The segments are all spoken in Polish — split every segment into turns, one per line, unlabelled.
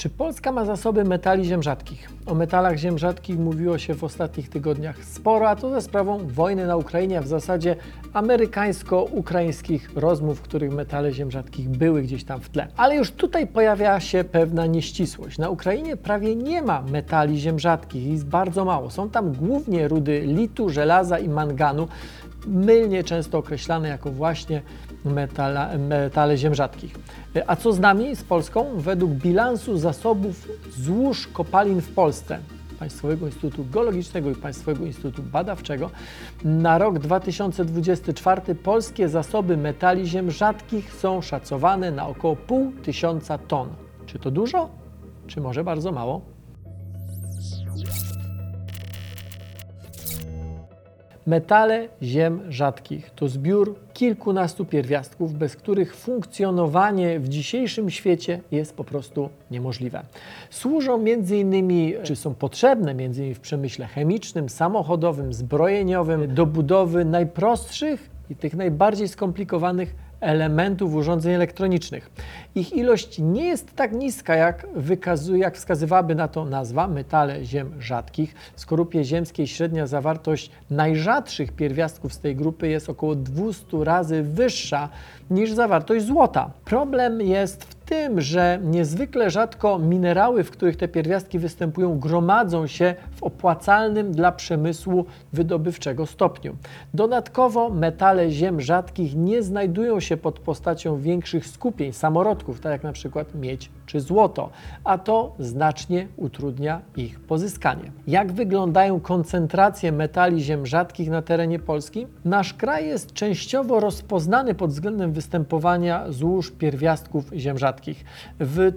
Czy Polska ma zasoby metali ziem rzadkich? O metalach ziem rzadkich mówiło się w ostatnich tygodniach sporo, a to za sprawą wojny na Ukrainie, a w zasadzie amerykańsko-ukraińskich rozmów, w których metale ziem rzadkich były gdzieś tam w tle. Ale już tutaj pojawia się pewna nieścisłość. Na Ukrainie prawie nie ma metali ziem rzadkich, jest bardzo mało. Są tam głównie rudy litu, żelaza i manganu, mylnie często określane jako właśnie metale ziem rzadkich. A co z nami, z Polską? Według bilansu zasobów złóż kopalin w Polsce Państwowego Instytutu Geologicznego i Państwowego Instytutu Badawczego na rok 2024 polskie zasoby metali ziem rzadkich są szacowane na około 500 ton. Czy to dużo? Czy może bardzo mało? Metale ziem rzadkich to zbiór kilkunastu pierwiastków, bez których funkcjonowanie w dzisiejszym świecie jest po prostu niemożliwe. Służą czy są potrzebne m.in. w przemyśle chemicznym, samochodowym, zbrojeniowym do budowy najprostszych i tych najbardziej skomplikowanych elementów urządzeń elektronicznych. Ich ilość nie jest tak niska, jak wskazywałaby na to nazwa metale ziem rzadkich. W skorupie ziemskiej średnia zawartość najrzadszych pierwiastków z tej grupy jest około 200 razy wyższa niż zawartość złota. Problem jest w tym, że niezwykle rzadko minerały, w których te pierwiastki występują, gromadzą się w opłacalnym dla przemysłu wydobywczego stopniu. Dodatkowo metale ziem rzadkich nie znajdują się pod postacią większych skupień samorodków, tak jak na przykład miedź czy złoto, a to znacznie utrudnia ich pozyskanie. Jak wyglądają koncentracje metali ziem rzadkich na terenie Polski? Nasz kraj jest częściowo rozpoznany pod względem występowania złóż pierwiastków ziem rzadkich. W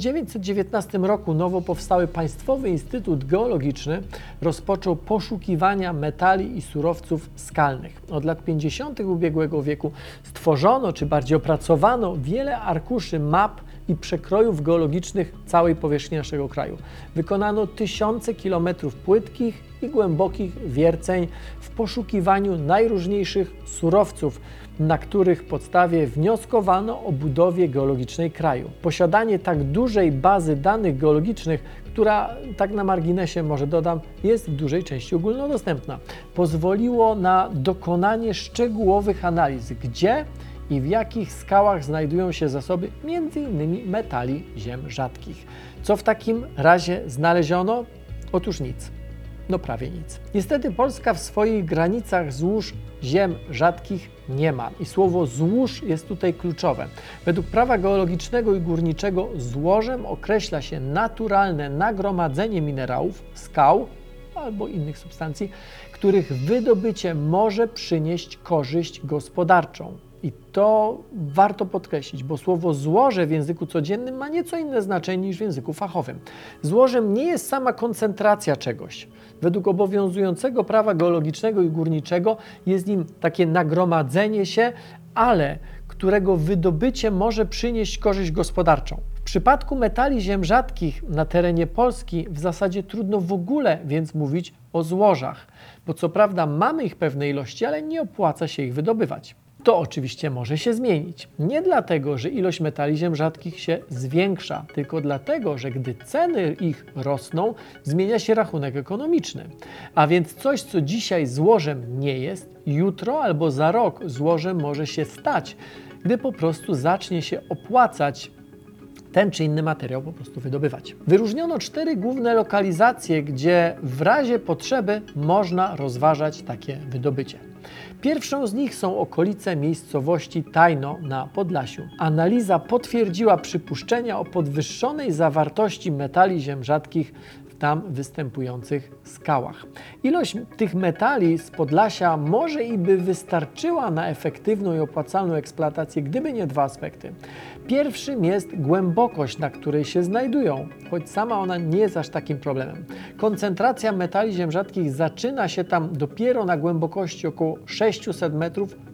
1919 roku nowo powstały Państwowy Instytut Geologiczny rozpoczął poszukiwania metali i surowców skalnych. Od lat 50. ubiegłego wieku stworzono, czy bardziej opracowano wiele arkuszy map i przekrojów geologicznych całej powierzchni naszego kraju. Wykonano tysiące kilometrów płytkich i głębokich wierceń w poszukiwaniu najróżniejszych surowców, na których podstawie wnioskowano o budowie geologicznej kraju. Posiadanie tak dużej bazy danych geologicznych, która, tak na marginesie może dodam, jest w dużej części ogólnodostępna, pozwoliło na dokonanie szczegółowych analiz, gdzie i w jakich skałach znajdują się zasoby m.in. metali ziem rzadkich. Co w takim razie znaleziono? Otóż nic. No prawie nic. Niestety Polska w swoich granicach złóż ziem rzadkich nie ma i słowo złóż jest tutaj kluczowe. Według prawa geologicznego i górniczego złożem określa się naturalne nagromadzenie minerałów, skał albo innych substancji, których wydobycie może przynieść korzyść gospodarczą. I to warto podkreślić, bo słowo złoże w języku codziennym ma nieco inne znaczenie niż w języku fachowym. Złożem nie jest sama koncentracja czegoś. Według obowiązującego prawa geologicznego i górniczego jest nim takie nagromadzenie się, ale którego wydobycie może przynieść korzyść gospodarczą. W przypadku metali ziem rzadkich na terenie Polski w zasadzie trudno w ogóle więc mówić o złożach, bo co prawda mamy ich pewne ilości, ale nie opłaca się ich wydobywać. To oczywiście może się zmienić. Nie dlatego, że ilość metali ziem rzadkich się zwiększa, tylko dlatego, że gdy ceny ich rosną, zmienia się rachunek ekonomiczny. A więc coś, co dzisiaj złożem nie jest, jutro albo za rok złożem może się stać, gdy po prostu zacznie się opłacać ten czy inny materiał po prostu wydobywać. Wyróżniono 4 główne lokalizacje, gdzie w razie potrzeby można rozważać takie wydobycie. Pierwszą z nich są okolice miejscowości Tajno na Podlasiu. Analiza potwierdziła przypuszczenia o podwyższonej zawartości metali ziem rzadkich w tam występujących skałach. Ilość tych metali z Podlasia może i by wystarczyła na efektywną i opłacalną eksploatację, gdyby nie 2 aspekty. Pierwszym jest głębokość, na której się znajdują, choć sama ona nie jest aż takim problemem. Koncentracja metali ziem rzadkich zaczyna się tam dopiero na głębokości około 600 metrów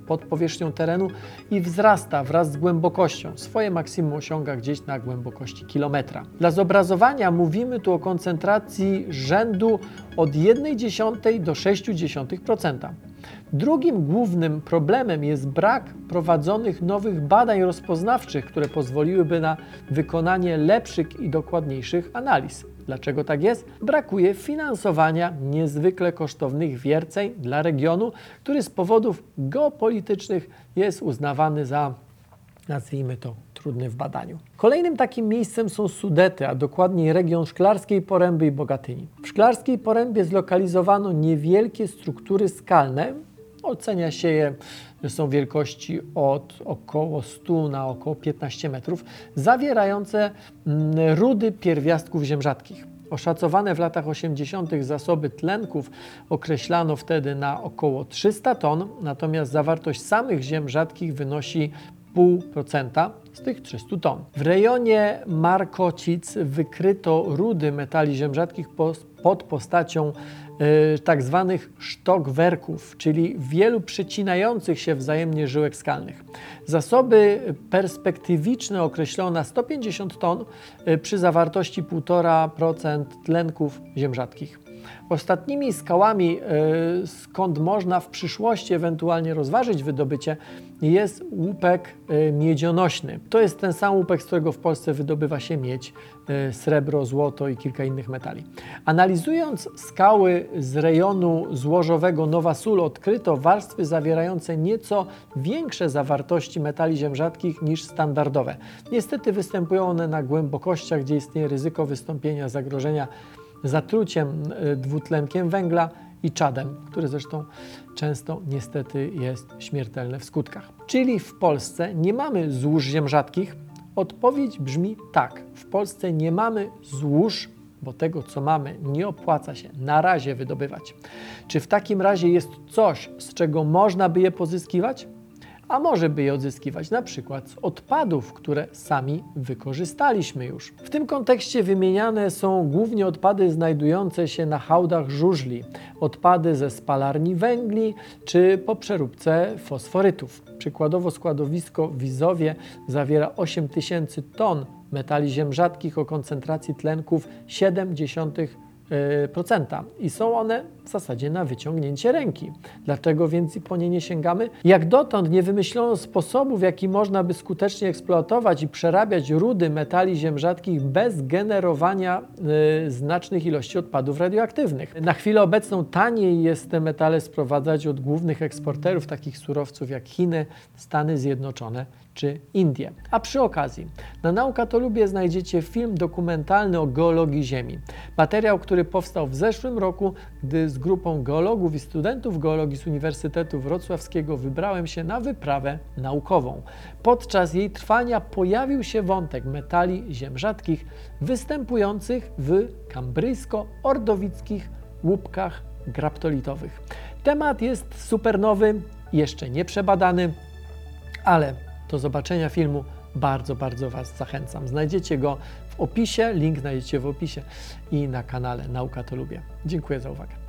pod powierzchnią terenu i wzrasta wraz z głębokością. Swoje maksimum osiąga gdzieś na głębokości kilometra. Dla zobrazowania mówimy tu o koncentracji rzędu od 0,1 do 0,6%. Drugim głównym problemem jest brak prowadzonych nowych badań rozpoznawczych, które pozwoliłyby na wykonanie lepszych i dokładniejszych analiz. Dlaczego tak jest? Brakuje finansowania niezwykle kosztownych wierceń dla regionu, który z powodów geopolitycznych jest uznawany za, nazwijmy to, trudny w badaniu. Kolejnym takim miejscem są Sudety, a dokładniej region Szklarskiej Poręby i Bogatyni. W Szklarskiej Porębie zlokalizowano niewielkie struktury skalne. Ocenia się je, że są wielkości od około 100 na około 15 metrów, zawierające rudy pierwiastków ziem rzadkich. Oszacowane w latach 80. zasoby tlenków określano wtedy na około 300 ton, natomiast zawartość samych ziem rzadkich wynosi 0,5% z tych 300 ton. W rejonie Markocic wykryto rudy metali ziem rzadkich pod postacią tak zwanych sztokwerków, czyli wielu przecinających się wzajemnie żyłek skalnych. Zasoby perspektywiczne określono na 150 ton przy zawartości 1,5% tlenków ziem rzadkich. Ostatnimi skałami, skąd można w przyszłości ewentualnie rozważyć wydobycie, jest łupek miedzionośny. To jest ten sam łupek, z którego w Polsce wydobywa się miedź, srebro, złoto i kilka innych metali. Analizując skały z rejonu złożowego Nowa Sól, odkryto warstwy zawierające nieco większe zawartości metali ziem rzadkich niż standardowe. Niestety występują one na głębokościach, gdzie istnieje ryzyko wystąpienia zagrożenia zatruciem dwutlenkiem węgla i czadem, który zresztą często niestety jest śmiertelny w skutkach. Czyli w Polsce nie mamy złóż ziem rzadkich? Odpowiedź brzmi tak. W Polsce nie mamy złóż, bo tego, co mamy, nie opłaca się na razie wydobywać. Czy w takim razie jest coś, z czego można by je pozyskiwać? A może by je odzyskiwać na przykład z odpadów, które sami wykorzystaliśmy już. W tym kontekście wymieniane są głównie odpady znajdujące się na hałdach żużli, odpady ze spalarni węgli czy po przeróbce fosforytów. Przykładowo składowisko w Wizowie zawiera 8000 ton metali ziem rzadkich o koncentracji tlenków 0,7% i są one w zasadzie na wyciągnięcie ręki. Dlaczego więc po nie nie sięgamy? Jak dotąd nie wymyślono sposobu, w jaki można by skutecznie eksploatować i przerabiać rudy metali ziem rzadkich bez generowania znacznych ilości odpadów radioaktywnych. Na chwilę obecną taniej jest te metale sprowadzać od głównych eksporterów takich surowców jak Chiny, Stany Zjednoczone czy Indie. A przy okazji, na Nauka to Lubię znajdziecie film dokumentalny o geologii Ziemi. Materiał, który powstał w zeszłym roku, gdy z grupą geologów i studentów geologii z Uniwersytetu Wrocławskiego wybrałem się na wyprawę naukową. Podczas jej trwania pojawił się wątek metali ziem rzadkich występujących w kambryjsko-ordowickich łupkach graptolitowych. Temat jest super nowy, jeszcze nie przebadany, ale do zobaczenia filmu bardzo Was zachęcam. Znajdziecie go w opisie, link znajdziecie w opisie i na kanale Nauka to Lubię. Dziękuję za uwagę.